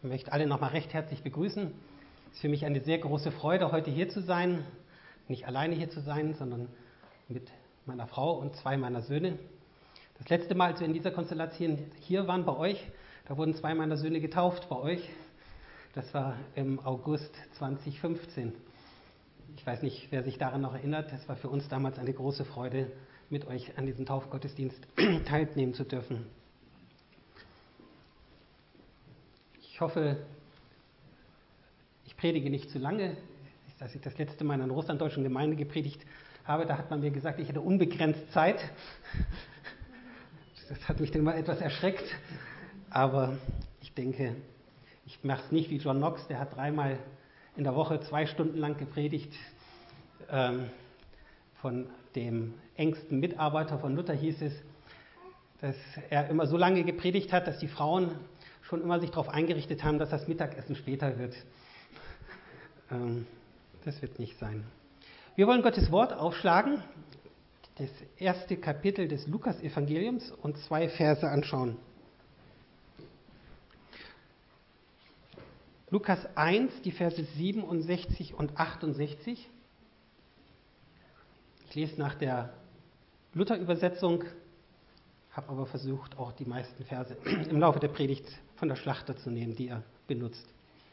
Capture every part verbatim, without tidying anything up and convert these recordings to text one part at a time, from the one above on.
Ich möchte alle nochmal recht herzlich begrüßen. Es ist für mich eine sehr große Freude, heute hier zu sein. Nicht alleine hier zu sein, sondern mit meiner Frau und zwei meiner Söhne. Das letzte Mal, als wir in dieser Konstellation hier waren bei euch, da wurden zwei meiner Söhne getauft bei euch. Das war im August zweitausendfünfzehn. Ich weiß nicht, wer sich daran noch erinnert. Es war für uns damals eine große Freude, mit euch an diesem Taufgottesdienst teilnehmen zu dürfen. Ich hoffe, ich predige nicht zu lange. Als ich das letzte Mal in einer russlanddeutschen Gemeinde gepredigt habe, da hat man mir gesagt, ich hätte unbegrenzt Zeit. Das hat mich dann mal etwas erschreckt. Aber ich denke, ich mache es nicht wie John Knox, der hat dreimal in der Woche zwei Stunden lang gepredigt. Ähm, von dem engsten Mitarbeiter von Luther hieß es, dass er immer so lange gepredigt hat, dass die Frauen schon immer sich darauf eingerichtet haben, dass das Mittagessen später wird. Ähm, das wird nicht sein. Wir wollen Gottes Wort aufschlagen, das erste Kapitel des Lukas-Evangeliums und zwei Verse anschauen. Lukas eins, die Verse siebenundsechzig und achtundsechzig. Ich lese nach der Luther-Übersetzung, habe aber versucht, auch die meisten Verse im Laufe der Predigt von der Schlachter zu nehmen, die er benutzt.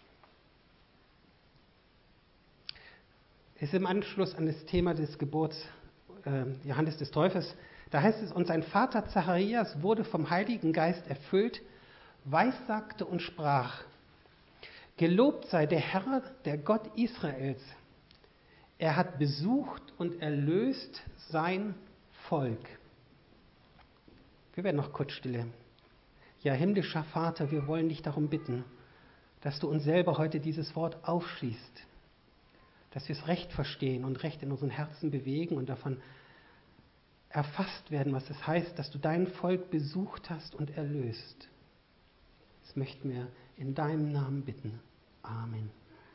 Es ist im Anschluss an das Thema des Geburts äh, Johannes des Täufers. Da heißt es, und sein Vater Zacharias wurde vom Heiligen Geist erfüllt, weissagte und sprach, gelobt sei der Herr, der Gott Israels. Er hat besucht und erlöst sein Volk. Wir werden noch kurz stille. Ja, himmlischer Vater, wir wollen dich darum bitten, dass du uns selber heute dieses Wort aufschließt, dass wir es recht verstehen und recht in unseren Herzen bewegen und davon erfasst werden, was es heißt, dass du dein Volk besucht hast und erlöst. Das möchten wir in deinem Namen bitten. Amen.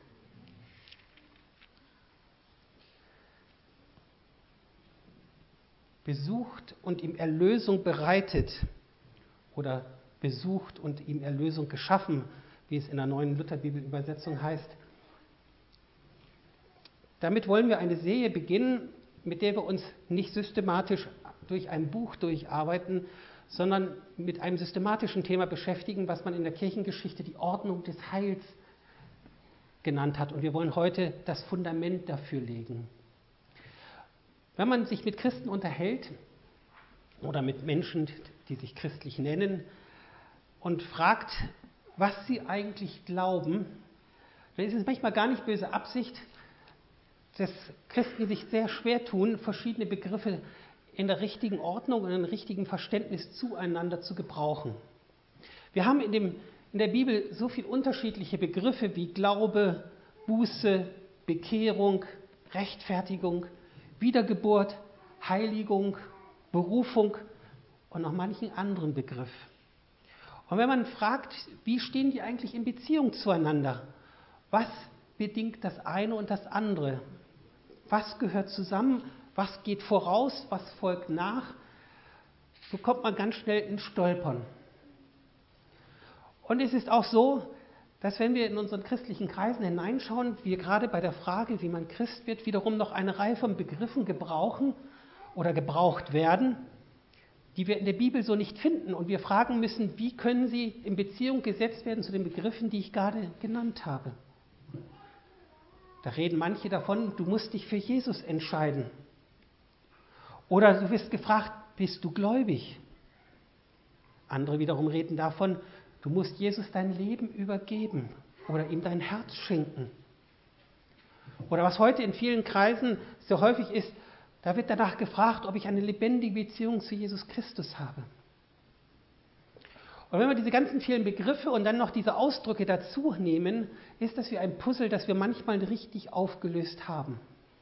Besucht und ihm Erlösung bereitet oder besucht und ihm Erlösung geschaffen, wie es in der neuen Lutherbibelübersetzung heißt. Damit wollen wir eine Serie beginnen, mit der wir uns nicht systematisch durch ein Buch durcharbeiten, sondern mit einem systematischen Thema beschäftigen, was man in der Kirchengeschichte die Ordnung des Heils genannt hat. Und wir wollen heute das Fundament dafür legen. Wenn man sich mit Christen unterhält oder mit Menschen, die sich christlich nennen, und fragt, was sie eigentlich glauben, dann ist es manchmal gar nicht böse Absicht, dass Christen sich sehr schwer tun, verschiedene Begriffe in der richtigen Ordnung und im richtigen Verständnis zueinander zu gebrauchen. Wir haben in, dem, in der Bibel so viele unterschiedliche Begriffe wie Glaube, Buße, Bekehrung, Rechtfertigung, Wiedergeburt, Heiligung, Berufung und noch manchen anderen Begriff. Und wenn man fragt, wie stehen die eigentlich in Beziehung zueinander? Was bedingt das eine und das andere? Was gehört zusammen? Was geht voraus? Was folgt nach? So kommt man ganz schnell ins Stolpern. Und es ist auch so, dass wenn wir in unseren christlichen Kreisen hineinschauen, wir gerade bei der Frage, wie man Christ wird, wiederum noch eine Reihe von Begriffen gebrauchen oder gebraucht werden, die wir in der Bibel so nicht finden. Und wir fragen müssen, wie können sie in Beziehung gesetzt werden zu den Begriffen, die ich gerade genannt habe. Da reden manche davon, du musst dich für Jesus entscheiden. Oder du wirst gefragt, bist du gläubig? Andere wiederum reden davon, du musst Jesus dein Leben übergeben oder ihm dein Herz schenken. Oder was heute in vielen Kreisen sehr häufig ist, da wird danach gefragt, ob ich eine lebendige Beziehung zu Jesus Christus habe. Und wenn wir diese ganzen vielen Begriffe und dann noch diese Ausdrücke dazu nehmen, ist das wie ein Puzzle, das wir manchmal richtig aufgelöst haben.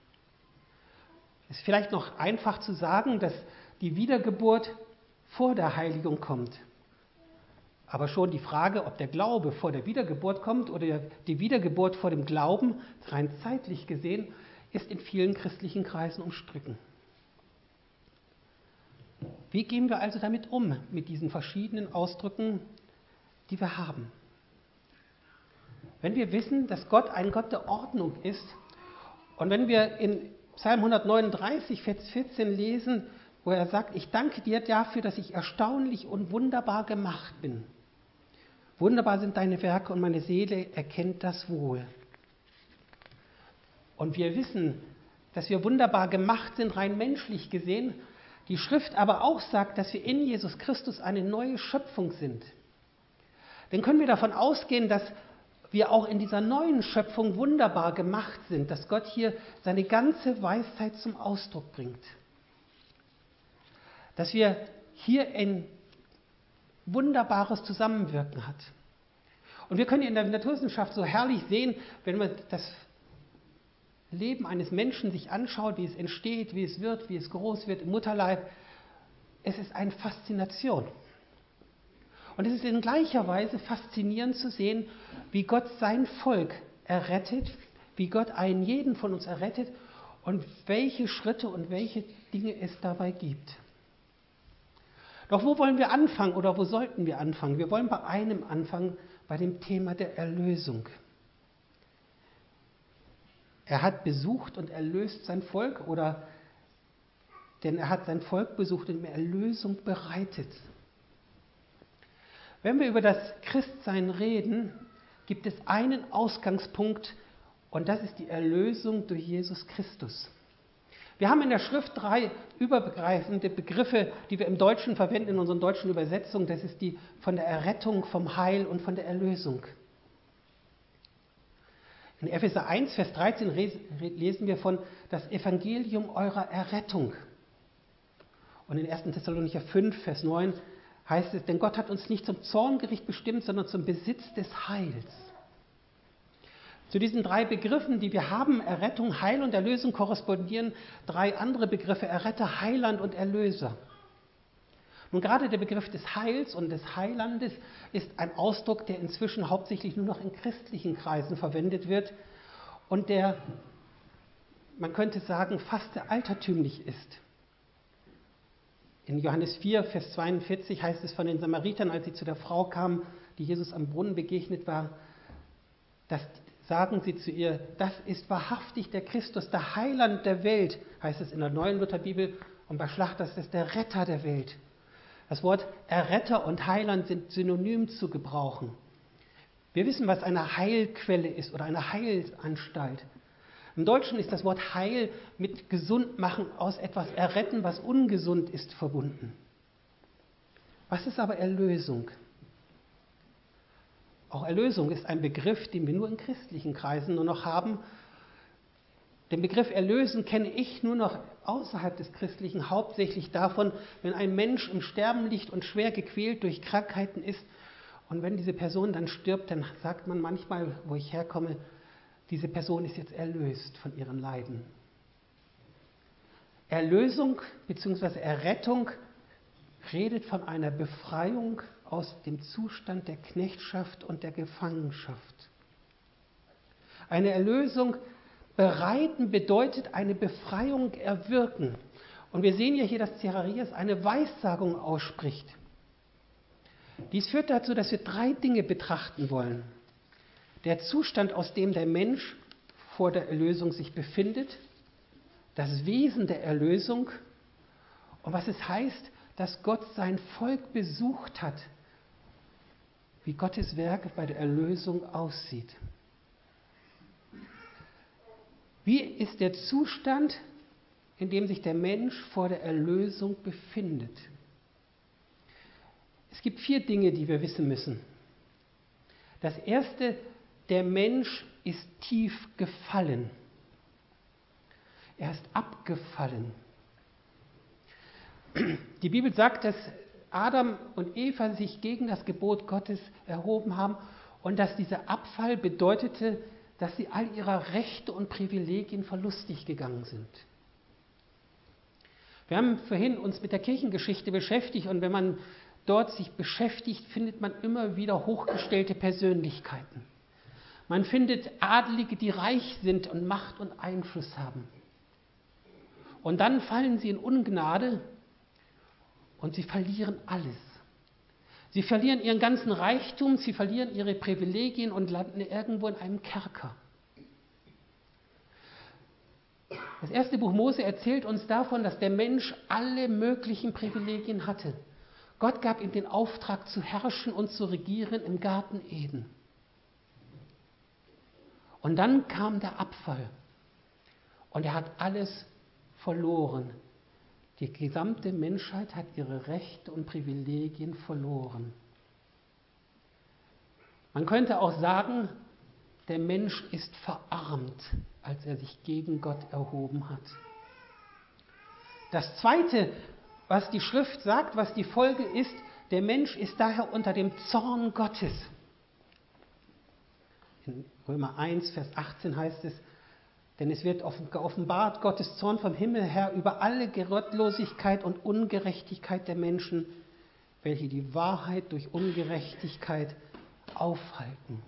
Es ist vielleicht noch einfach zu sagen, dass die Wiedergeburt vor der Heiligung kommt. Aber schon die Frage, ob der Glaube vor der Wiedergeburt kommt oder die Wiedergeburt vor dem Glauben, rein zeitlich gesehen, ist in vielen christlichen Kreisen umstritten. Wie gehen wir also damit um, mit diesen verschiedenen Ausdrücken, die wir haben? Wenn wir wissen, dass Gott ein Gott der Ordnung ist und wenn wir in Psalm hundertneununddreißig, Vers vierzehn lesen, wo er sagt, ich danke dir dafür, dass ich erstaunlich und wunderbar gemacht bin. Wunderbar sind deine Werke und meine Seele erkennt das wohl. Und wir wissen, dass wir wunderbar gemacht sind, rein menschlich gesehen. Die Schrift aber auch sagt, dass wir in Jesus Christus eine neue Schöpfung sind. Dann können wir davon ausgehen, dass wir auch in dieser neuen Schöpfung wunderbar gemacht sind, dass Gott hier seine ganze Weisheit zum Ausdruck bringt. Dass wir hier ein wunderbares Zusammenwirken hat. Und wir können in der Naturwissenschaft so herrlich sehen, wenn man das Leben eines Menschen sich anschaut, wie es entsteht, wie es wird, wie es groß wird im Mutterleib. Es ist eine Faszination. Und es ist in gleicher Weise faszinierend zu sehen, wie Gott sein Volk errettet, wie Gott einen jeden von uns errettet und welche Schritte und welche Dinge es dabei gibt. Doch wo wollen wir anfangen oder wo sollten wir anfangen? Wir wollen bei einem anfangen, bei dem Thema der Erlösung. Er hat besucht und erlöst sein Volk, oder denn er hat sein Volk besucht und ihm Erlösung bereitet. Wenn wir über das Christsein reden, gibt es einen Ausgangspunkt und das ist die Erlösung durch Jesus Christus. Wir haben in der Schrift drei übergreifende Begriffe, die wir im Deutschen verwenden, in unseren deutschen Übersetzungen. Das ist die von der Errettung, vom Heil und von der Erlösung. In Epheser eins, Vers dreizehn lesen wir von das Evangelium eurer Errettung. Und in ersten Thessalonicher fünf, Vers neun heißt es, denn Gott hat uns nicht zum Zorngericht bestimmt, sondern zum Besitz des Heils. Zu diesen drei Begriffen, die wir haben, Errettung, Heil und Erlösung, korrespondieren drei andere Begriffe, Erretter, Heiland und Erlöser. Nun gerade der Begriff des Heils und des Heilandes ist ein Ausdruck, der inzwischen hauptsächlich nur noch in christlichen Kreisen verwendet wird und der, man könnte sagen, fast altertümlich ist. In Johannes vier, Vers zweiundvierzig heißt es von den Samaritern, als sie zu der Frau kamen, die Jesus am Brunnen begegnet war, dass sagen sie zu ihr, das ist wahrhaftig der Christus, der Heiland der Welt, heißt es in der Neuen Lutherbibel, und bei Schlachter ist es der Retter der Welt. Das Wort Erretter und Heiland sind synonym zu gebrauchen. Wir wissen, was eine Heilquelle ist oder eine Heilanstalt. Im Deutschen ist das Wort Heil mit Gesundmachen aus etwas erretten, was ungesund ist, verbunden. Was ist aber Erlösung? Auch Erlösung ist ein Begriff, den wir nur in christlichen Kreisen nur noch haben. Den Begriff Erlösen kenne ich nur noch außerhalb des Christlichen, hauptsächlich davon, wenn ein Mensch im Sterben liegt und schwer gequält durch Krankheiten ist. Und wenn diese Person dann stirbt, dann sagt man manchmal, wo ich herkomme, diese Person ist jetzt erlöst von ihren Leiden. Erlösung bzw. Errettung redet von einer Befreiung aus dem Zustand der Knechtschaft und der Gefangenschaft. Eine Erlösung bereiten bedeutet eine Befreiung erwirken. Und wir sehen ja hier, dass Zacharias eine Weissagung ausspricht. Dies führt dazu, dass wir drei Dinge betrachten wollen. Der Zustand, aus dem der Mensch vor der Erlösung sich befindet, das Wesen der Erlösung und was es heißt, dass Gott sein Volk besucht hat, wie Gottes Werk bei der Erlösung aussieht. Wie ist der Zustand, in dem sich der Mensch vor der Erlösung befindet? Es gibt vier Dinge, die wir wissen müssen. Das erste, der Mensch ist tief gefallen. Er ist abgefallen. Die Bibel sagt, dass Adam und Eva sich gegen das Gebot Gottes erhoben haben und dass dieser Abfall bedeutete, dass sie all ihrer Rechte und Privilegien verlustig gegangen sind. Wir haben vorhin uns mit der Kirchengeschichte beschäftigt und wenn man dort sich beschäftigt, findet man immer wieder hochgestellte Persönlichkeiten. Man findet Adlige, die reich sind und Macht und Einfluss haben. Und dann fallen sie in Ungnade und sie verlieren alles. Sie verlieren ihren ganzen Reichtum, sie verlieren ihre Privilegien und landen irgendwo in einem Kerker. Das erste Buch Mose erzählt uns davon, dass der Mensch alle möglichen Privilegien hatte. Gott gab ihm den Auftrag zu herrschen und zu regieren im Garten Eden. Und dann kam der Abfall und er hat alles verloren. Die gesamte Menschheit hat ihre Rechte und Privilegien verloren. Man könnte auch sagen, der Mensch ist verarmt, als er sich gegen Gott erhoben hat. Das Zweite, was die Schrift sagt, was die Folge ist, der Mensch ist daher unter dem Zorn Gottes. In Römer eins, Vers achtzehn heißt es, denn es wird geoffenbart Gottes Zorn vom Himmel her über alle Gottlosigkeit und Ungerechtigkeit der Menschen, welche die Wahrheit durch Ungerechtigkeit aufhalten.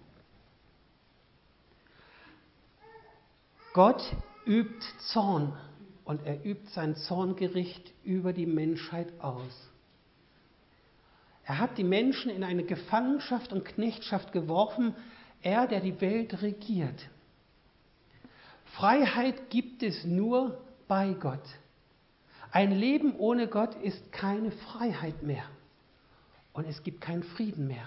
Gott übt Zorn und er übt sein Zorngericht über die Menschheit aus. Er hat die Menschen in eine Gefangenschaft und Knechtschaft geworfen, er, der die Welt regiert. Freiheit gibt es nur bei Gott. Ein Leben ohne Gott ist keine Freiheit mehr und es gibt keinen Frieden mehr.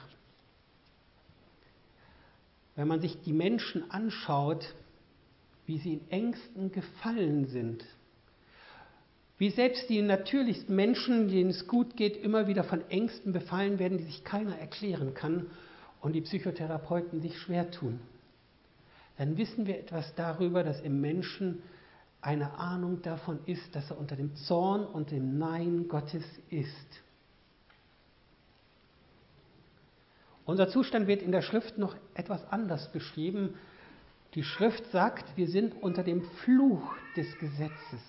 Wenn man sich die Menschen anschaut, wie sie in Ängsten gefallen sind, wie selbst die natürlichsten Menschen, denen es gut geht, immer wieder von Ängsten befallen werden, die sich keiner erklären kann und die Psychotherapeuten sich schwer tun, dann wissen wir etwas darüber, dass im Menschen eine Ahnung davon ist, dass er unter dem Zorn und dem Nein Gottes ist. Unser Zustand wird in der Schrift noch etwas anders beschrieben. Die Schrift sagt, wir sind unter dem Fluch des Gesetzes.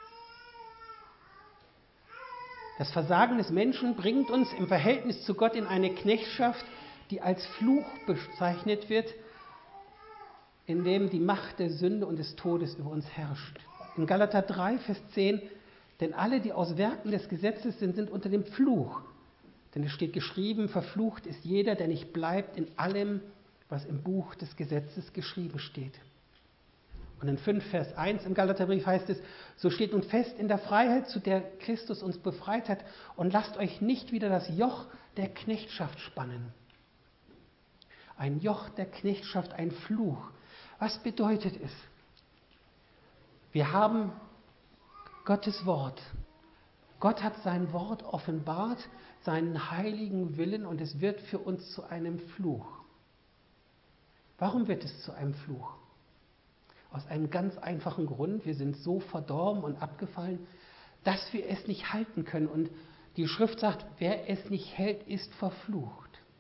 Das Versagen des Menschen bringt uns im Verhältnis zu Gott in eine Knechtschaft, die als Fluch bezeichnet wird, in dem die Macht der Sünde und des Todes über uns herrscht. In Galater drei, Vers zehn, denn alle, die aus Werken des Gesetzes sind, sind unter dem Fluch. Denn es steht geschrieben, verflucht ist jeder, der nicht bleibt in allem, was im Buch des Gesetzes geschrieben steht. Und in fünf, Vers eins im Galaterbrief heißt es, so steht nun fest in der Freiheit, zu der Christus uns befreit hat, und lasst euch nicht wieder das Joch der Knechtschaft spannen. Ein Joch der Knechtschaft, ein Fluch. Was bedeutet es? Wir haben Gottes Wort. Gott hat sein Wort offenbart, seinen heiligen Willen, und es wird für uns zu einem Fluch. Warum wird es zu einem Fluch? Aus einem ganz einfachen Grund, wir sind so verdorben und abgefallen, dass wir es nicht halten können. Und die Schrift sagt, wer es nicht hält, ist verflucht.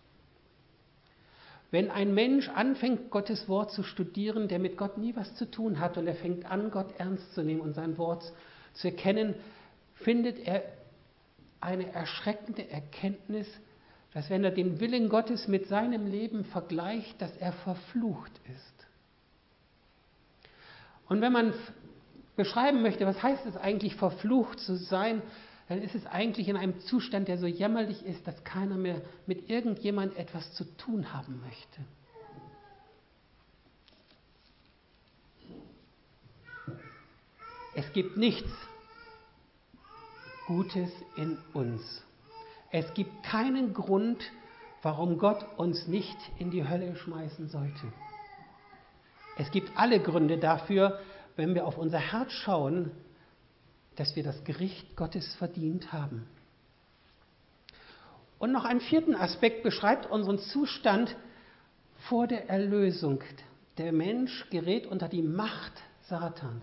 Wenn ein Mensch anfängt, Gottes Wort zu studieren, der mit Gott nie was zu tun hat, und er fängt an, Gott ernst zu nehmen und sein Wort zu erkennen, findet er eine erschreckende Erkenntnis, dass wenn er den Willen Gottes mit seinem Leben vergleicht, dass er verflucht ist. Und wenn man beschreiben möchte, was heißt es eigentlich, verflucht zu sein, dann ist es eigentlich in einem Zustand, der so jämmerlich ist, dass keiner mehr mit irgendjemand etwas zu tun haben möchte. Es gibt nichts Gutes in uns. Es gibt keinen Grund, warum Gott uns nicht in die Hölle schmeißen sollte. Es gibt alle Gründe dafür, wenn wir auf unser Herz schauen, dass wir das Gericht Gottes verdient haben. Und noch einen vierten Aspekt beschreibt unseren Zustand vor der Erlösung. Der Mensch gerät unter die Macht Satans.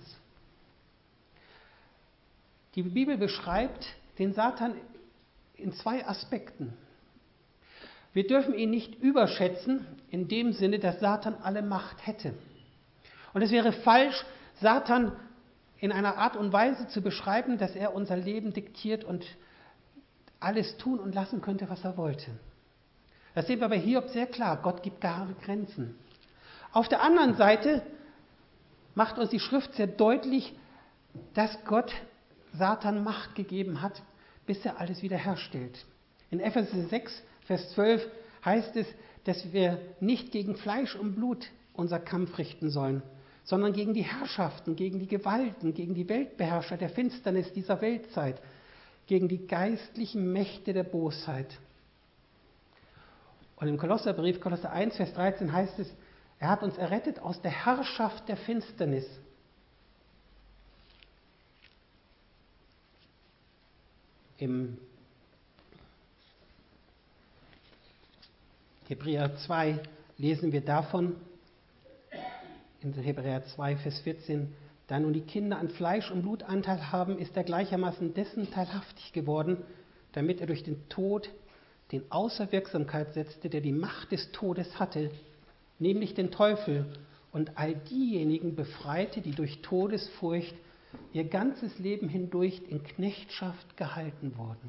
Die Bibel beschreibt den Satan in zwei Aspekten. Wir dürfen ihn nicht überschätzen, in dem Sinne, dass Satan alle Macht hätte. Und es wäre falsch, Satan in einer Art und Weise zu beschreiben, dass er unser Leben diktiert und alles tun und lassen könnte, was er wollte. Das sehen wir bei Hiob sehr klar. Gott gibt klare Grenzen. Auf der anderen Seite macht uns die Schrift sehr deutlich, dass Gott Satan Macht gegeben hat, bis er alles wiederherstellt. In Epheser sechs, Vers zwölf heißt es, dass wir nicht gegen Fleisch und Blut unser Kampf richten sollen, sondern gegen die Herrschaften, gegen die Gewalten, gegen die Weltbeherrscher der Finsternis dieser Weltzeit, gegen die geistlichen Mächte der Bosheit. Und im Kolosserbrief, Kolosser eins, Vers dreizehn heißt es, er hat uns errettet aus der Herrschaft der Finsternis. Im Hebräer zwei lesen wir davon, in Hebräer zwei, Vers vierzehn, da nun die Kinder an Fleisch und Blut Anteil haben, ist er gleichermaßen dessen teilhaftig geworden, damit er durch den Tod den außer Wirksamkeit setzte, der die Macht des Todes hatte, nämlich den Teufel, und all diejenigen befreite, die durch Todesfurcht ihr ganzes Leben hindurch in Knechtschaft gehalten wurden.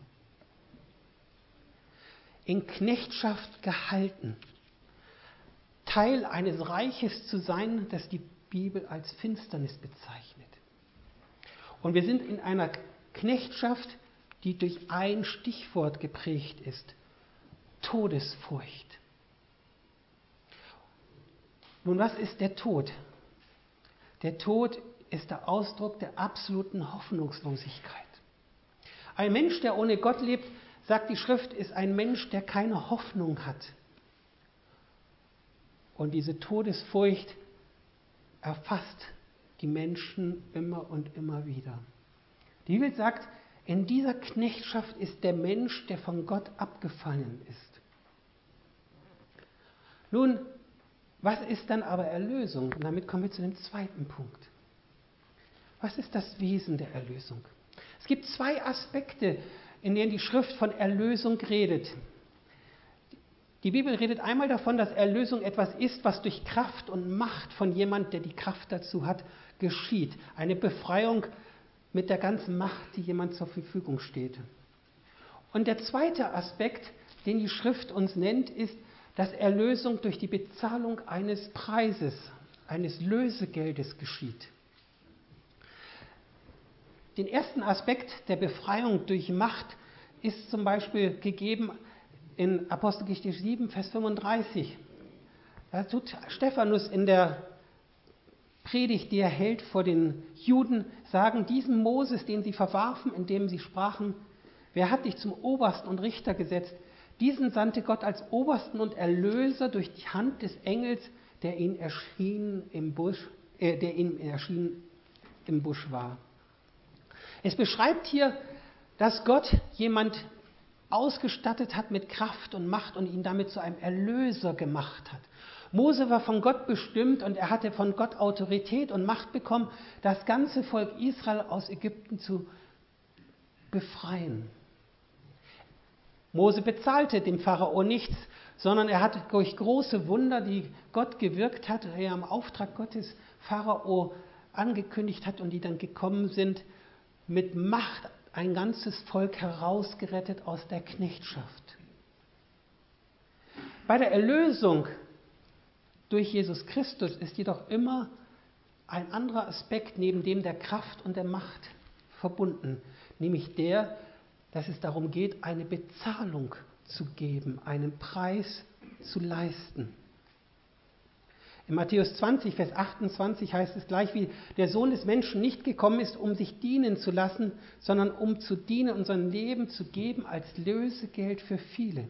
In Knechtschaft gehalten. Teil eines Reiches zu sein, das die Bibel als Finsternis bezeichnet. Und wir sind in einer Knechtschaft, die durch ein Stichwort geprägt ist: Todesfurcht. Nun, was ist der Tod? Der Tod ist der Ausdruck der absoluten Hoffnungslosigkeit. Ein Mensch, der ohne Gott lebt, sagt die Schrift, ist ein Mensch, der keine Hoffnung hat. Und diese Todesfurcht erfasst die Menschen immer und immer wieder. Die Bibel sagt, in dieser Knechtschaft ist der Mensch, der von Gott abgefallen ist. Nun, was ist dann aber Erlösung? Und damit kommen wir zu dem zweiten Punkt. Was ist das Wesen der Erlösung? Es gibt zwei Aspekte, in denen die Schrift von Erlösung redet. Die Bibel redet einmal davon, dass Erlösung etwas ist, was durch Kraft und Macht von jemand, der die Kraft dazu hat, geschieht. Eine Befreiung mit der ganzen Macht, die jemand zur Verfügung steht. Und der zweite Aspekt, den die Schrift uns nennt, ist, dass Erlösung durch die Bezahlung eines Preises, eines Lösegeldes geschieht. Den ersten Aspekt der Befreiung durch Macht ist zum Beispiel gegeben in Apostelgeschichte sieben, Vers fünfunddreißig. Da tut Stephanus in der Predigt, die er hält vor den Juden, sagen, diesen Moses, den sie verwarfen, indem sie sprachen, wer hat dich zum Obersten und Richter gesetzt? Diesen sandte Gott als Obersten und Erlöser durch die Hand des Engels, der ihn erschien im Busch, äh, der ihm erschien im Busch war. Es beschreibt hier, dass Gott jemand ausgestattet hat mit Kraft und Macht und ihn damit zu einem Erlöser gemacht hat. Mose war von Gott bestimmt und er hatte von Gott Autorität und Macht bekommen, das ganze Volk Israel aus Ägypten zu befreien. Mose bezahlte dem Pharao nichts, sondern er hat durch große Wunder, die Gott gewirkt hat, er im Auftrag Gottes Pharao angekündigt hat und die dann gekommen sind, mit Macht ein ganzes Volk herausgerettet aus der Knechtschaft. Bei der Erlösung durch Jesus Christus ist jedoch immer ein anderer Aspekt neben dem der Kraft und der Macht verbunden, nämlich der, dass es darum geht, eine Bezahlung zu geben, einen Preis zu leisten. In Matthäus zwanzig, Vers achtundzwanzig heißt es gleich, wie der Sohn des Menschen nicht gekommen ist, um sich dienen zu lassen, sondern um zu dienen und sein Leben zu geben als Lösegeld für viele.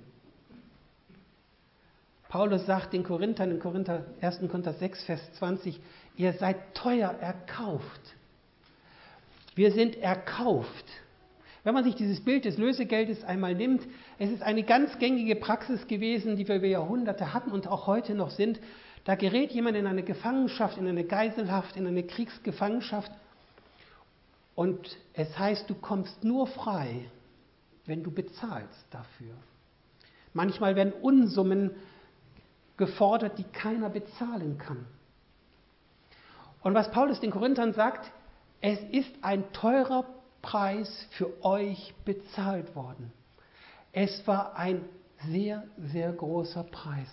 Paulus sagt den Korinthern in Korinther, erster Korinther sechs, Vers zwanzig, ihr seid teuer erkauft. Wir sind erkauft. Wenn man sich dieses Bild des Lösegeldes einmal nimmt, es ist eine ganz gängige Praxis gewesen, die wir über Jahrhunderte hatten und auch heute noch sind. Da gerät jemand in eine Gefangenschaft, in eine Geiselhaft, in eine Kriegsgefangenschaft und es heißt, du kommst nur frei, wenn du bezahlst dafür. Manchmal werden Unsummen gefordert, die keiner bezahlen kann. Und was Paulus den Korinthern sagt, es ist ein teurer Preis für euch bezahlt worden. Es war ein sehr, sehr großer Preis.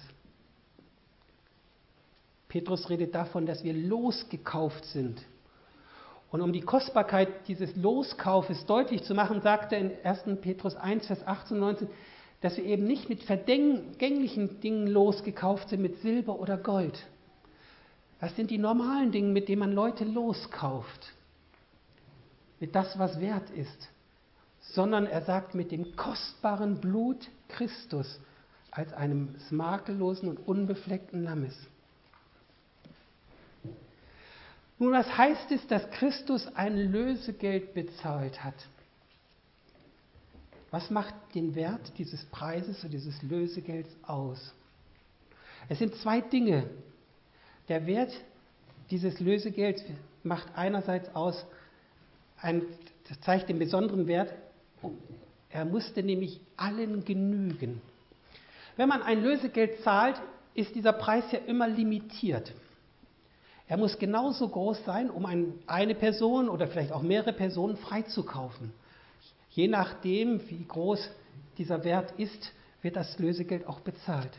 Petrus redet davon, dass wir losgekauft sind. Und um die Kostbarkeit dieses Loskaufes deutlich zu machen, sagt er in erster Petrus eins, Vers achtzehn und neunzehn, dass wir eben nicht mit vergänglichen Dingen losgekauft sind, mit Silber oder Gold. Das sind die normalen Dinge, mit denen man Leute loskauft. Mit das, was wert ist. Sondern er sagt, mit dem kostbaren Blut Christus als einem makellosen und unbefleckten Lammes. Nun, was heißt es, dass Christus ein Lösegeld bezahlt hat? Was macht den Wert dieses Preises und dieses Lösegelds aus? Es sind zwei Dinge. Der Wert dieses Lösegelds macht einerseits aus, ein, das zeigt den besonderen Wert, er musste nämlich allen genügen. Wenn man ein Lösegeld zahlt, ist dieser Preis ja immer limitiert. Er muss genauso groß sein, um eine Person oder vielleicht auch mehrere Personen freizukaufen. Je nachdem, wie groß dieser Wert ist, wird das Lösegeld auch bezahlt.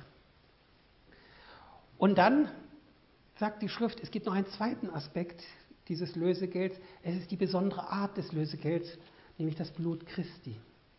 Und dann sagt die Schrift, es gibt noch einen zweiten Aspekt dieses Lösegelds. Es ist die besondere Art des Lösegelds, nämlich das Blut Christi.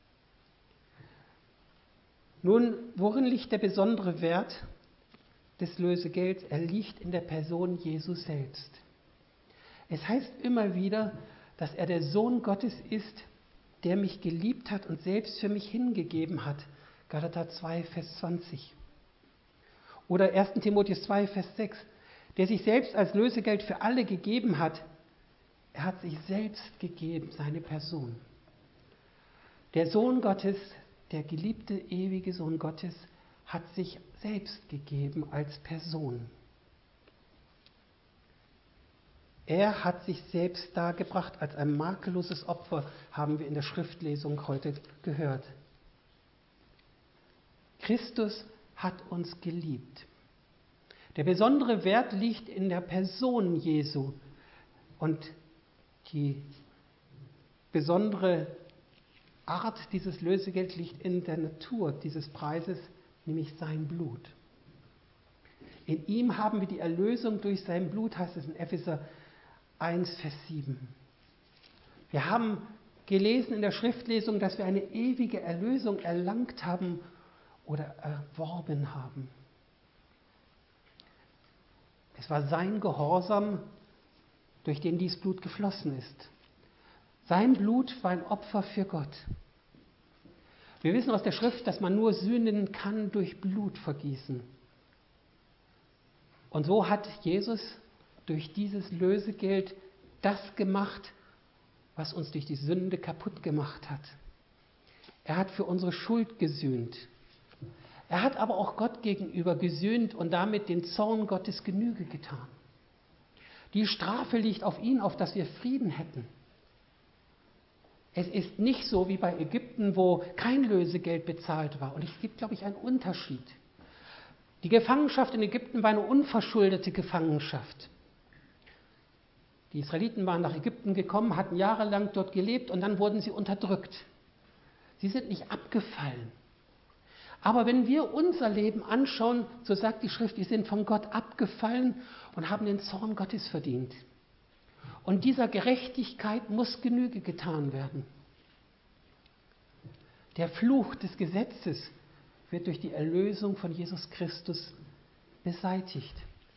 Nun, worin liegt der besondere Wert des Lösegelds? Er liegt in der Person Jesu selbst. Es heißt immer wieder, dass er der Sohn Gottes ist, der mich geliebt hat und selbst für mich hingegeben hat. Galater zwei, Vers zwanzig. Oder erster Timotheus zwei, Vers sechs. Der sich selbst als Lösegeld für alle gegeben hat. Er hat sich selbst gegeben, seine Person. Der Sohn Gottes, der geliebte, ewige Sohn Gottes, hat sich selbst gegeben als Person. Er hat sich selbst dargebracht als ein makelloses Opfer, haben wir in der Schriftlesung heute gehört. Christus hat uns geliebt. Der besondere Wert liegt in der Person Jesu und die besondere Art dieses Lösegelds liegt in der Natur dieses Preises, nämlich sein Blut. In ihm haben wir die Erlösung durch sein Blut, heißt es in Epheser eins, Vers sieben. Wir haben gelesen in der Schriftlesung, dass wir eine ewige Erlösung erlangt haben oder erworben haben. Es war sein Gehorsam, durch den dieses Blut geflossen ist. Sein Blut war ein Opfer für Gott. Wir wissen aus der Schrift, dass man nur sühnen kann durch Blutvergießen. Und so hat Jesus durch dieses Lösegeld das gemacht, was uns durch die Sünde kaputt gemacht hat. Er hat für unsere Schuld gesühnt. Er hat aber auch Gott gegenüber gesühnt und damit den Zorn Gottes Genüge getan. Die Strafe liegt auf ihn, auf dass wir Frieden hätten. Es ist nicht so wie bei Ägypten, wo kein Lösegeld bezahlt war. Und es gibt, glaube ich, einen Unterschied. Die Gefangenschaft in Ägypten war eine unverschuldete Gefangenschaft. Die Israeliten waren nach Ägypten gekommen, hatten jahrelang dort gelebt und dann wurden sie unterdrückt. Sie sind nicht abgefallen. Aber wenn wir unser Leben anschauen, so sagt die Schrift, wir sind von Gott abgefallen und haben den Zorn Gottes verdient. Und dieser Gerechtigkeit muss Genüge getan werden. Der Fluch des Gesetzes wird durch die Erlösung von Jesus Christus beseitigt.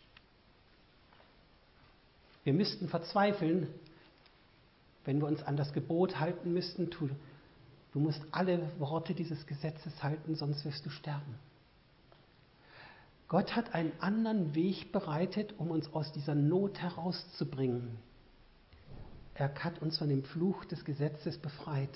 Wir müssten verzweifeln, wenn wir uns an das Gebot halten müssten, tu, du musst alle Worte dieses Gesetzes halten, sonst wirst du sterben. Gott hat einen anderen Weg bereitet, um uns aus dieser Not herauszubringen. Er hat uns von dem Fluch des Gesetzes befreit.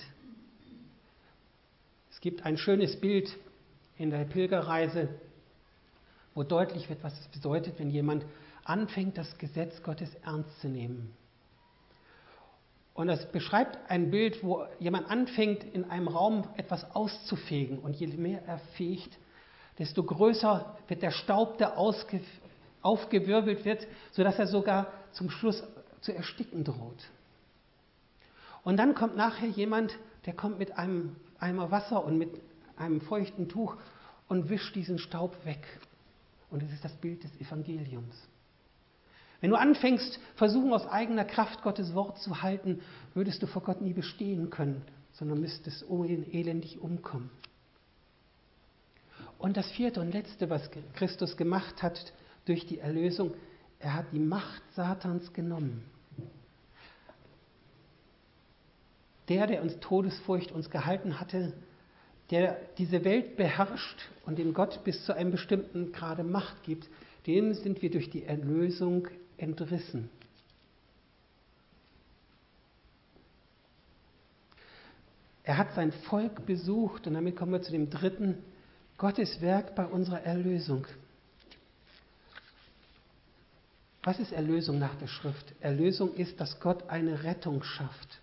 Es gibt ein schönes Bild in der Pilgerreise, wo deutlich wird, was es bedeutet, wenn jemand anfängt, das Gesetz Gottes ernst zu nehmen. Und das beschreibt ein Bild, wo jemand anfängt, in einem Raum etwas auszufegen. Und je mehr er fegt, desto größer wird der Staub, der ausge- aufgewirbelt wird, sodass er sogar zum Schluss zu ersticken droht. Und dann kommt nachher jemand, der kommt mit einem Eimer Wasser und mit einem feuchten Tuch und wischt diesen Staub weg. Und es ist das Bild des Evangeliums. Wenn du anfängst, versuchen aus eigener Kraft Gottes Wort zu halten, würdest du vor Gott nie bestehen können, sondern müsstest elendig umkommen. Und das vierte und letzte, was Christus gemacht hat durch die Erlösung, er hat die Macht Satans genommen. Der, der uns Todesfurcht uns gehalten hatte, der diese Welt beherrscht und dem Gott bis zu einem bestimmten Grade Macht gibt, dem sind wir durch die Erlösung entrissen. Er hat sein Volk besucht und damit kommen wir zu dem dritten, Gottes Werk bei unserer Erlösung. Was ist Erlösung nach der Schrift? Erlösung ist, dass Gott eine Rettung schafft.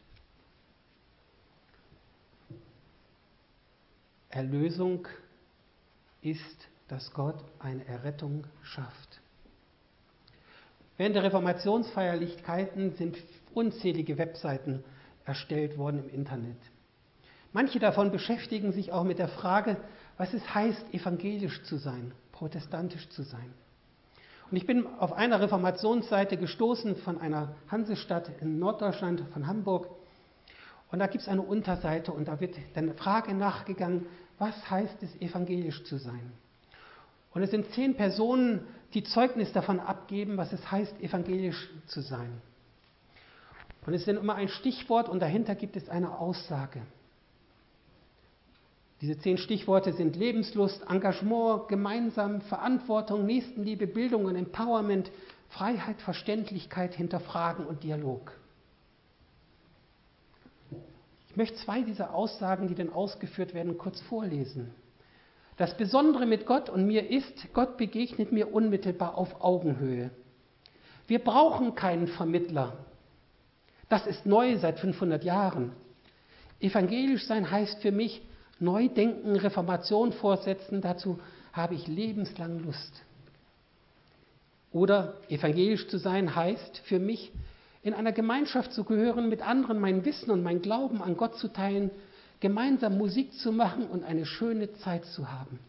Erlösung ist, dass Gott eine Errettung schafft. Während der Reformationsfeierlichkeiten sind unzählige Webseiten erstellt worden im Internet. Manche davon beschäftigen sich auch mit der Frage, was es heißt, evangelisch zu sein, protestantisch zu sein. Und ich bin auf einer Reformationsseite gestoßen von einer Hansestadt in Norddeutschland, von Hamburg. Und da gibt es eine Unterseite und da wird dann eine Frage nachgegangen, was heißt es, evangelisch zu sein? Und es sind zehn Personen, die Zeugnis davon abgeben, was es heißt, evangelisch zu sein. Und es ist dann immer ein Stichwort und dahinter gibt es eine Aussage. Diese zehn Stichworte sind Lebenslust, Engagement, Gemeinsam, Verantwortung, Nächstenliebe, Bildung und Empowerment, Freiheit, Verständlichkeit, Hinterfragen und Dialog. Ich möchte zwei dieser Aussagen, die dann ausgeführt werden, kurz vorlesen. Das Besondere mit Gott und mir ist, Gott begegnet mir unmittelbar auf Augenhöhe. Wir brauchen keinen Vermittler. Das ist neu seit fünfhundert Jahren. Evangelisch sein heißt für mich, Neudenken, Reformation vorsetzen, dazu habe ich lebenslang Lust. Oder evangelisch zu sein heißt für mich, in einer Gemeinschaft zu gehören, mit anderen mein Wissen und mein Glauben an Gott zu teilen, gemeinsam Musik zu machen und eine schöne Zeit zu haben.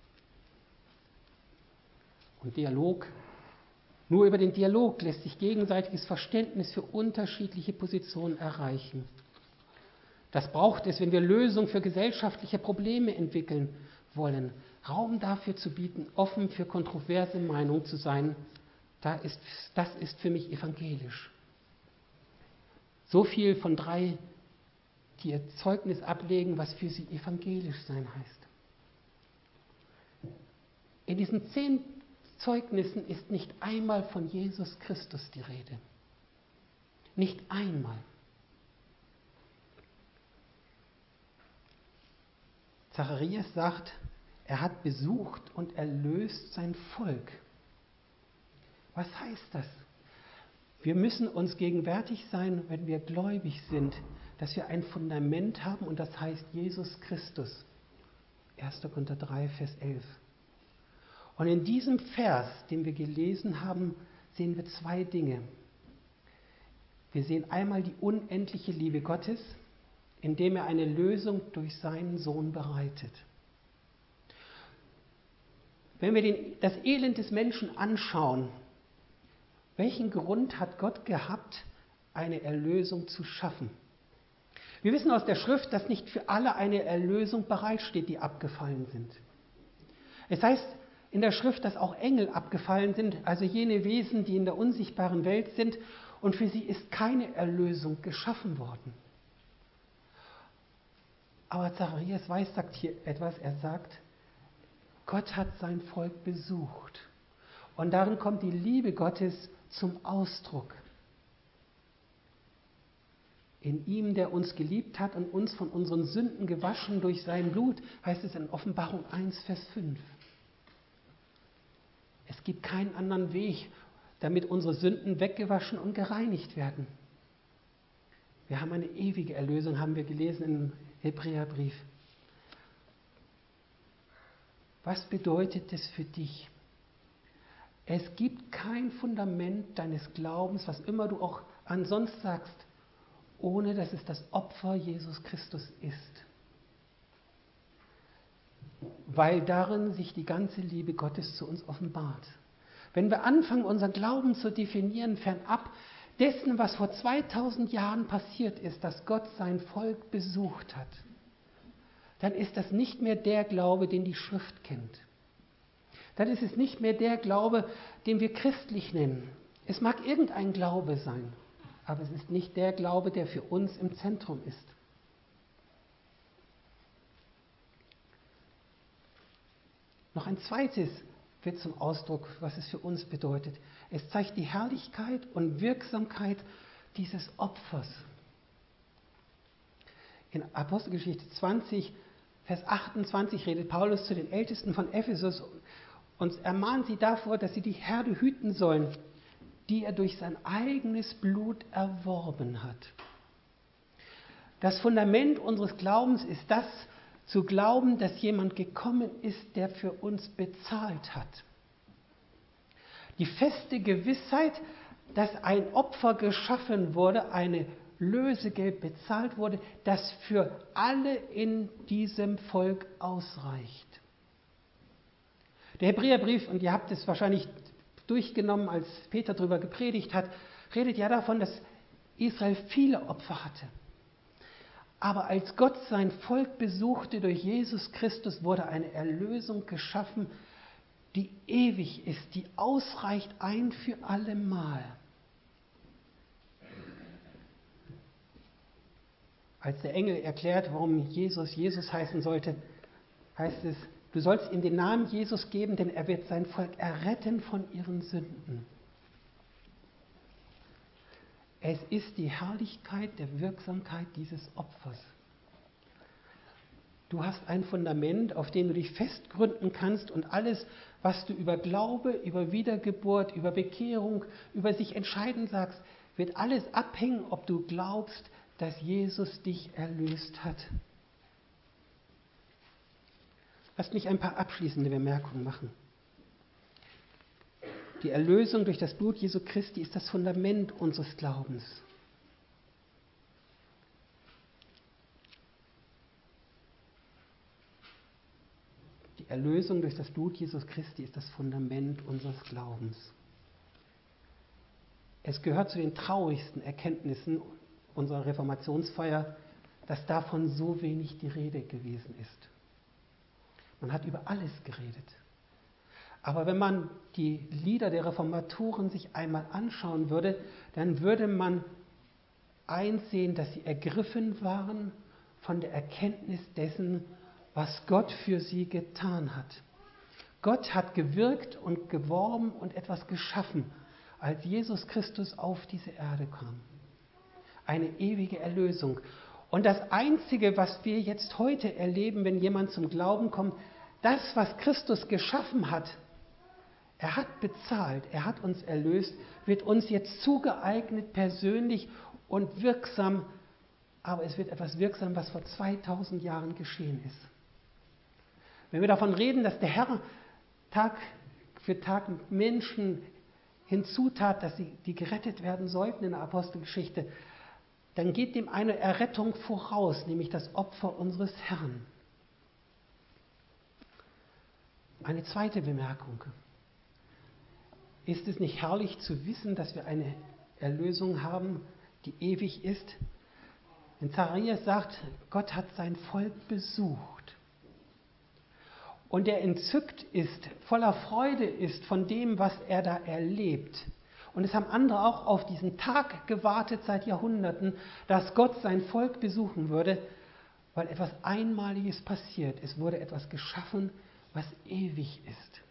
Und Dialog, nur über den Dialog lässt sich gegenseitiges Verständnis für unterschiedliche Positionen erreichen. Das braucht es, wenn wir Lösungen für gesellschaftliche Probleme entwickeln wollen. Raum dafür zu bieten, offen für kontroverse Meinungen zu sein, da ist, das ist für mich evangelisch. So viel von drei, die ihr Zeugnis ablegen, was für sie evangelisch sein heißt. In diesen zehn Zeugnissen ist nicht einmal von Jesus Christus die Rede. Nicht einmal. Zacharias sagt, er hat besucht und erlöst sein Volk. Was heißt das? Wir müssen uns gegenwärtig sein, wenn wir gläubig sind, dass wir ein Fundament haben und das heißt Jesus Christus. erster Korinther drei, Vers elf. Und in diesem Vers, den wir gelesen haben, sehen wir zwei Dinge. Wir sehen einmal die unendliche Liebe Gottes, indem er eine Lösung durch seinen Sohn bereitet. Wenn wir den, das Elend des Menschen anschauen, welchen Grund hat Gott gehabt, eine Erlösung zu schaffen? Wir wissen aus der Schrift, dass nicht für alle eine Erlösung bereitsteht, die abgefallen sind. Es heißt in der Schrift, dass auch Engel abgefallen sind, also jene Wesen, die in der unsichtbaren Welt sind, und für sie ist keine Erlösung geschaffen worden. Aber Zacharias Weiß sagt hier etwas, er sagt, Gott hat sein Volk besucht. Und darin kommt die Liebe Gottes zum Ausdruck. In ihm, der uns geliebt hat und uns von unseren Sünden gewaschen durch sein Blut, heißt es in Offenbarung eins, Vers fünf. Es gibt keinen anderen Weg, damit unsere Sünden weggewaschen und gereinigt werden. Wir haben eine ewige Erlösung, haben wir gelesen im Hebräerbrief. Was bedeutet das für dich? Es gibt kein Fundament deines Glaubens, was immer du auch ansonsten sagst, ohne dass es das Opfer Jesus Christus ist. Weil darin sich die ganze Liebe Gottes zu uns offenbart. Wenn wir anfangen, unseren Glauben zu definieren, fernab dessen, was vor zweitausend Jahren passiert ist, dass Gott sein Volk besucht hat, dann ist das nicht mehr der Glaube, den die Schrift kennt. Dann ist es nicht mehr der Glaube, den wir christlich nennen. Es mag irgendein Glaube sein, aber es ist nicht der Glaube, der für uns im Zentrum ist. Noch ein zweites wird zum Ausdruck, was es für uns bedeutet. Es zeigt die Herrlichkeit und Wirksamkeit dieses Opfers. In Apostelgeschichte zwanzig, Vers achtundzwanzig redet Paulus zu den Ältesten von Ephesus und ermahnt sie davor, dass sie die Herde hüten sollen, die er durch sein eigenes Blut erworben hat. Das Fundament unseres Glaubens ist das, zu glauben, dass jemand gekommen ist, der für uns bezahlt hat. Die feste Gewissheit, dass ein Opfer geschaffen wurde, eine Lösegeld bezahlt wurde, das für alle in diesem Volk ausreicht. Der Hebräerbrief, und ihr habt es wahrscheinlich durchgenommen, als Peter darüber gepredigt hat, redet ja davon, dass Israel viele Opfer hatte. Aber als Gott sein Volk besuchte durch Jesus Christus, wurde eine Erlösung geschaffen, die ewig ist, die ausreicht ein für alle Mal. Als der Engel erklärt, warum Jesus Jesus heißen sollte, heißt es, du sollst ihm den Namen Jesus geben, denn er wird sein Volk erretten von ihren Sünden. Es ist die Herrlichkeit der Wirksamkeit dieses Opfers. Du hast ein Fundament, auf dem du dich festgründen kannst und alles, was du über Glaube, über Wiedergeburt, über Bekehrung, über sich entscheiden sagst, wird alles abhängen, ob du glaubst, dass Jesus dich erlöst hat. Lass mich ein paar abschließende Bemerkungen machen. Die Erlösung durch das Blut Jesu Christi ist das Fundament unseres Glaubens. Die Erlösung durch das Blut Jesu Christi ist das Fundament unseres Glaubens. Es gehört zu den traurigsten Erkenntnissen unserer Reformationsfeier, dass davon so wenig die Rede gewesen ist. Man hat über alles geredet. Aber wenn man die Lieder der Reformatoren sich einmal anschauen würde, dann würde man einsehen, dass sie ergriffen waren von der Erkenntnis dessen, was Gott für sie getan hat. Gott hat gewirkt und geworben und etwas geschaffen, als Jesus Christus auf diese Erde kam. Eine ewige Erlösung. Und das Einzige, was wir jetzt heute erleben, wenn jemand zum Glauben kommt, das, was Christus geschaffen hat, er hat bezahlt, er hat uns erlöst, wird uns jetzt zugeeignet, persönlich und wirksam, aber es wird etwas wirksam, was vor zweitausend Jahren geschehen ist. Wenn wir davon reden, dass der Herr Tag für Tag Menschen hinzutat, dass sie die gerettet werden sollten in der Apostelgeschichte, dann geht dem eine Errettung voraus, nämlich das Opfer unseres Herrn. Eine zweite Bemerkung. Ist es nicht herrlich zu wissen, dass wir eine Erlösung haben, die ewig ist? Denn Zacharias sagt, Gott hat sein Volk besucht. Und er entzückt ist, voller Freude ist von dem, was er da erlebt. Und es haben andere auch auf diesen Tag gewartet seit Jahrhunderten, dass Gott sein Volk besuchen würde, weil etwas Einmaliges passiert. Es wurde etwas geschaffen, was ewig ist.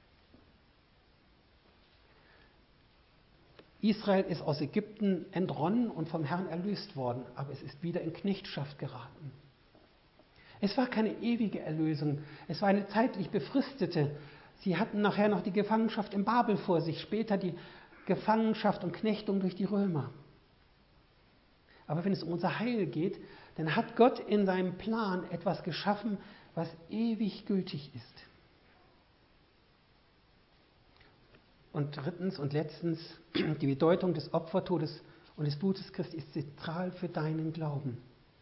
Israel ist aus Ägypten entronnen und vom Herrn erlöst worden, aber es ist wieder in Knechtschaft geraten. Es war keine ewige Erlösung, es war eine zeitlich befristete. Sie hatten nachher noch die Gefangenschaft in Babel vor sich, später die Gefangenschaft und Knechtung durch die Römer. Aber wenn es um unser Heil geht, dann hat Gott in seinem Plan etwas geschaffen, was ewig gültig ist. Und drittens und letztens, die Bedeutung des Opfertodes und des Blutes Christi ist zentral für deinen Glauben.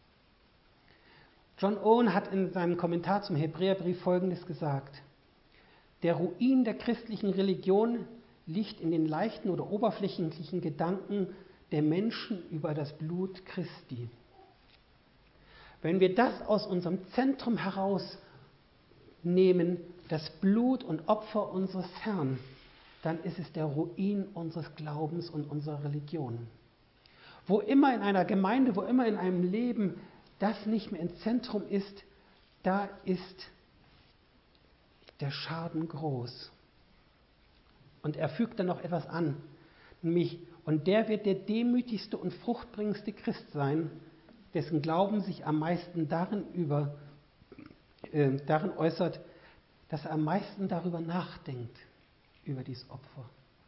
John Owen hat in seinem Kommentar zum Hebräerbrief Folgendes gesagt: Der Ruin der christlichen Religion liegt in den leichten oder oberflächlichen Gedanken der Menschen über das Blut Christi. Wenn wir das aus unserem Zentrum herausnehmen, das Blut und Opfer unseres Herrn, dann ist es der Ruin unseres Glaubens und unserer Religion. Wo immer in einer Gemeinde, wo immer in einem Leben das nicht mehr im Zentrum ist, da ist der Schaden groß. Und er fügt dann noch etwas an, nämlich, und der wird der demütigste und fruchtbringendste Christ sein, dessen Glauben sich am meisten darin, über, äh, darin äußert, dass er am meisten darüber nachdenkt, über dieses Opfer.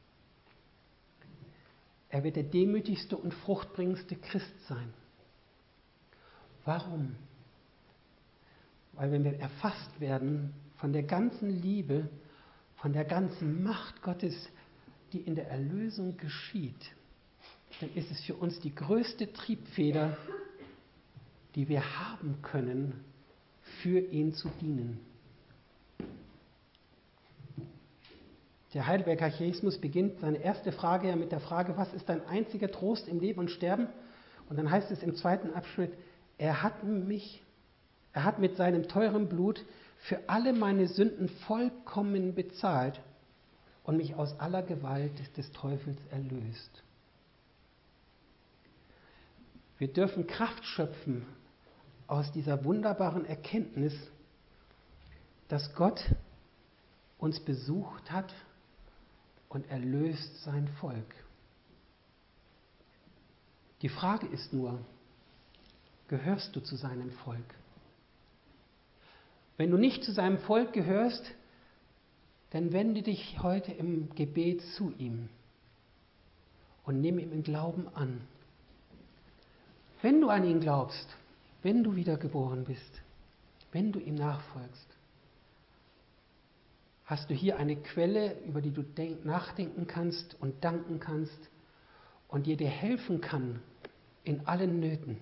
Er wird der demütigste und fruchtbringendste Christ sein. Warum? Weil wenn wir erfasst werden von der ganzen Liebe, von der ganzen Macht Gottes, die in der Erlösung geschieht, dann ist es für uns die größte Triebfeder, die wir haben können, für ihn zu dienen. Der Heidelberger Katechismus beginnt seine erste Frage ja mit der Frage, was ist dein einziger Trost im Leben und Sterben? Und dann heißt es im zweiten Abschnitt, er hat mich, er hat mit seinem teuren Blut für alle meine Sünden vollkommen bezahlt und mich aus aller Gewalt des Teufels erlöst. Wir dürfen Kraft schöpfen aus dieser wunderbaren Erkenntnis, dass Gott uns besucht hat und erlöst sein Volk. Die Frage ist nur, gehörst du zu seinem Volk? Wenn du nicht zu seinem Volk gehörst, dann wende dich heute im Gebet zu ihm und nimm ihm im Glauben an. Wenn du an ihn glaubst, wenn du wiedergeboren bist, wenn du ihm nachfolgst, hast du hier eine Quelle, über die du denk- nachdenken kannst und danken kannst und die dir helfen kann in allen Nöten.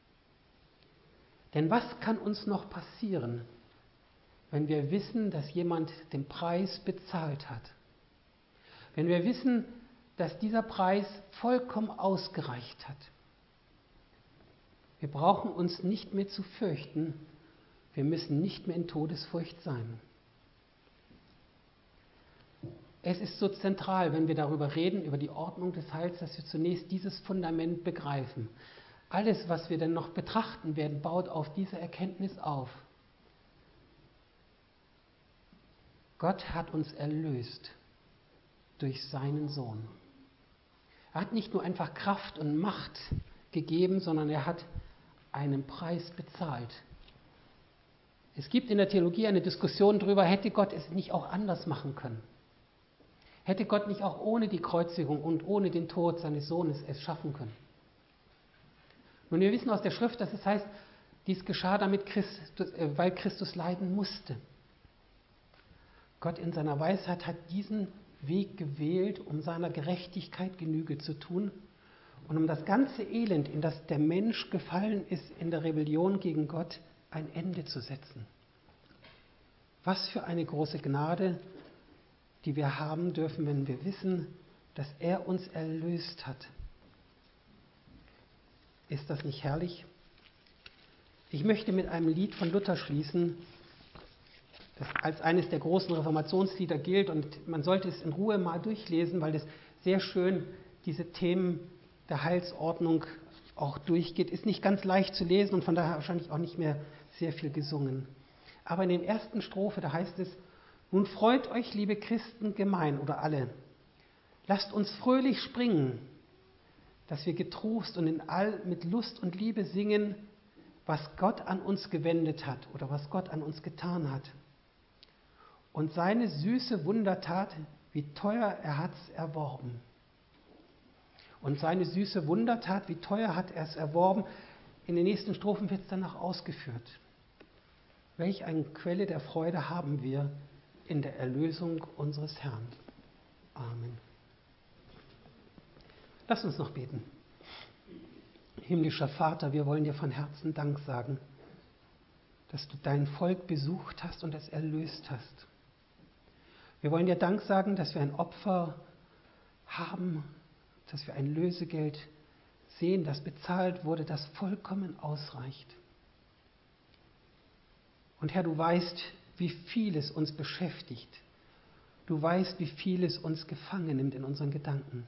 Denn was kann uns noch passieren, wenn wir wissen, dass jemand den Preis bezahlt hat? Wenn wir wissen, dass dieser Preis vollkommen ausgereicht hat? Wir brauchen uns nicht mehr zu fürchten, wir müssen nicht mehr in Todesfurcht sein. Es ist so zentral, wenn wir darüber reden, über die Ordnung des Heils, dass wir zunächst dieses Fundament begreifen. Alles, was wir dann noch betrachten werden, baut auf diese Erkenntnis auf. Gott hat uns erlöst durch seinen Sohn. Er hat nicht nur einfach Kraft und Macht gegeben, sondern er hat einen Preis bezahlt. Es gibt in der Theologie eine Diskussion darüber, hätte Gott es nicht auch anders machen können? Hätte Gott nicht auch ohne die Kreuzigung und ohne den Tod seines Sohnes es schaffen können? Nun, wir wissen aus der Schrift, dass es heißt, dies geschah, damit Christus, äh, weil Christus leiden musste. Gott in seiner Weisheit hat diesen Weg gewählt, um seiner Gerechtigkeit Genüge zu tun und um das ganze Elend, in das der Mensch gefallen ist, in der Rebellion gegen Gott, ein Ende zu setzen. Was für eine große Gnade, die wir haben dürfen, wenn wir wissen, dass er uns erlöst hat. Ist das nicht herrlich? Ich möchte mit einem Lied von Luther schließen, das als eines der großen Reformationslieder gilt und man sollte es in Ruhe mal durchlesen, weil es sehr schön diese Themen der Heilsordnung auch durchgeht. Ist nicht ganz leicht zu lesen und von daher wahrscheinlich auch nicht mehr sehr viel gesungen. Aber in den ersten Strophe, da heißt es, nun freut euch, liebe Christen, gemein oder alle. Lasst uns fröhlich springen, dass wir getrost und in all mit Lust und Liebe singen, was Gott an uns gewendet hat oder was Gott an uns getan hat. Und seine süße Wundertat, wie teuer er hat's erworben. Und seine süße Wundertat, wie teuer hat er es erworben. In den nächsten Strophen wird es danach ausgeführt. Welch eine Quelle der Freude haben wir in der Erlösung unseres Herrn. Amen. Lass uns noch beten. Himmlischer Vater, wir wollen dir von Herzen Dank sagen, dass du dein Volk besucht hast und es erlöst hast. Wir wollen dir Dank sagen, dass wir ein Opfer haben, dass wir ein Lösegeld sehen, das bezahlt wurde, das vollkommen ausreicht. Und Herr, du weißt, wie vieles uns beschäftigt. Du weißt, wie vieles uns gefangen nimmt in unseren Gedanken.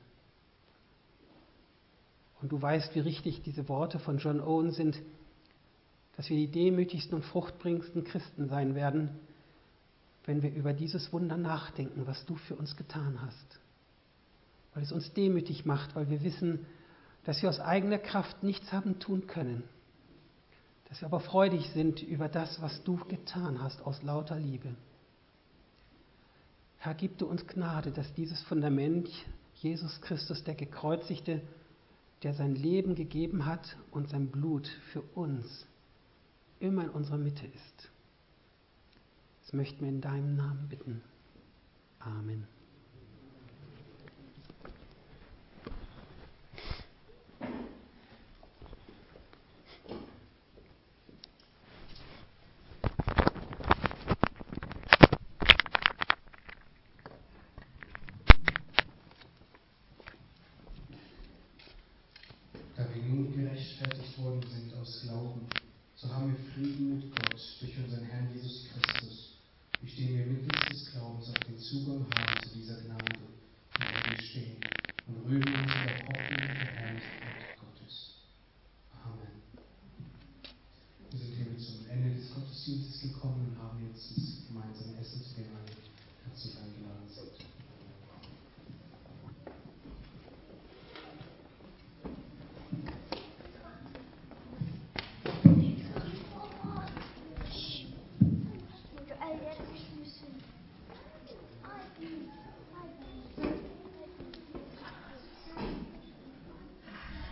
Und du weißt, wie richtig diese Worte von John Owen sind, dass wir die demütigsten und fruchtbringendsten Christen sein werden, wenn wir über dieses Wunder nachdenken, was du für uns getan hast. Weil es uns demütig macht, weil wir wissen, dass wir aus eigener Kraft nichts haben tun können. Dass wir aber freudig sind über das, was du getan hast, aus lauter Liebe. Herr, gib du uns Gnade, dass dieses Fundament, Jesus Christus, der Gekreuzigte, der sein Leben gegeben hat und sein Blut für uns, immer in unserer Mitte ist. Das möchten wir in deinem Namen bitten. Amen.